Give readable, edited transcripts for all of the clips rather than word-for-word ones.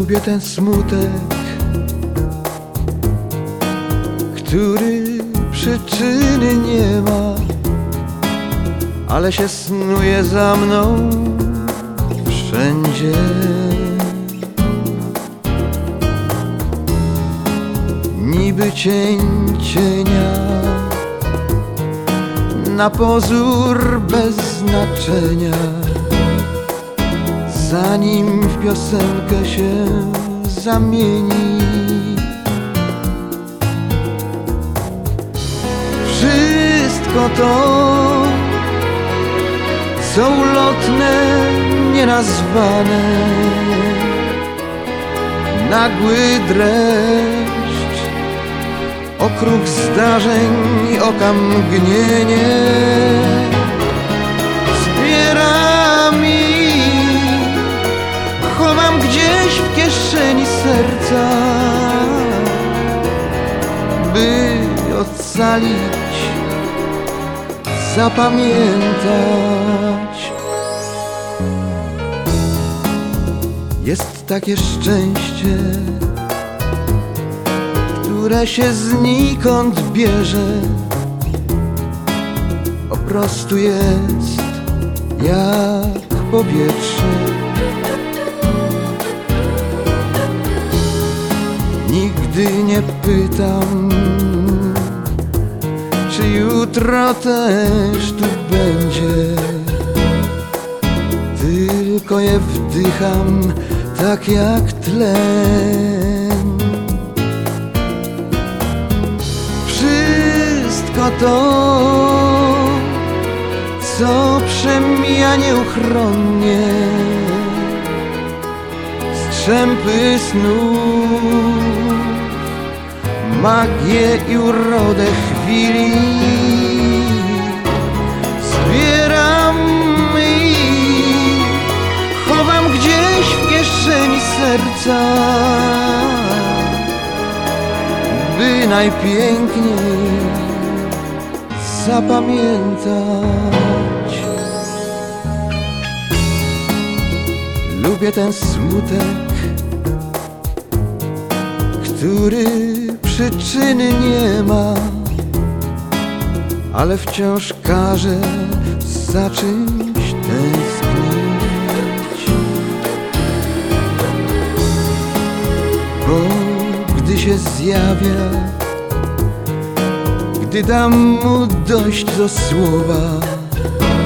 Lubię ten smutek, który przyczyny nie ma, ale się snuje za mną wszędzie. Niby cień cienia, na pozór bez znaczenia, zanim w piosenkę się zamieni. Wszystko to, co ulotne, nienazwane, nagły dreszcz, okrug zdarzeń i oka mgnienie zbiera mi, chowam gdzieś w kieszeni serca, by ocalić, zapamiętać. Jest takie szczęście, które się znikąd bierze, po prostu jest jak powietrze. Nigdy nie pytam, czy jutro też tu będzie, tylko je wdycham tak jak tlen. Wszystko to, co przemija nieuchronnie, strzępy snów, magię i urodę chwili, zbieram i chowam gdzieś w kieszeni serca, by najpiękniej zapamiętać. Lubię ten smutek, który przyczyny nie ma, ale wciąż każe za czymś tęsknić. Bo gdy się zjawia, gdy dam mu dość do słowa,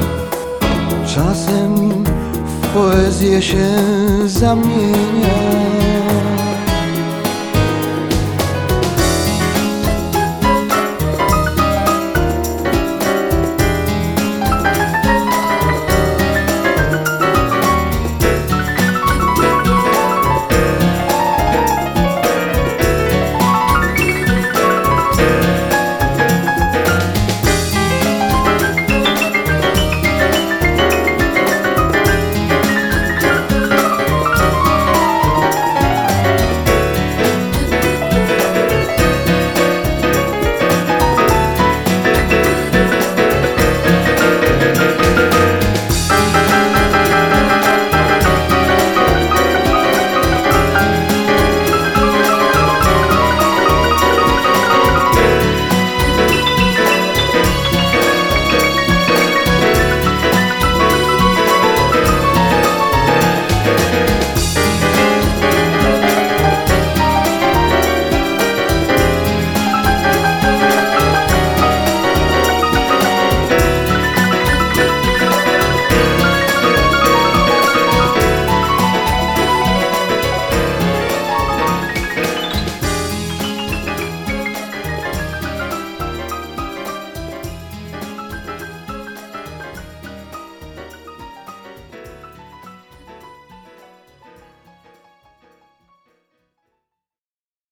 czasem w poezję się zamienia.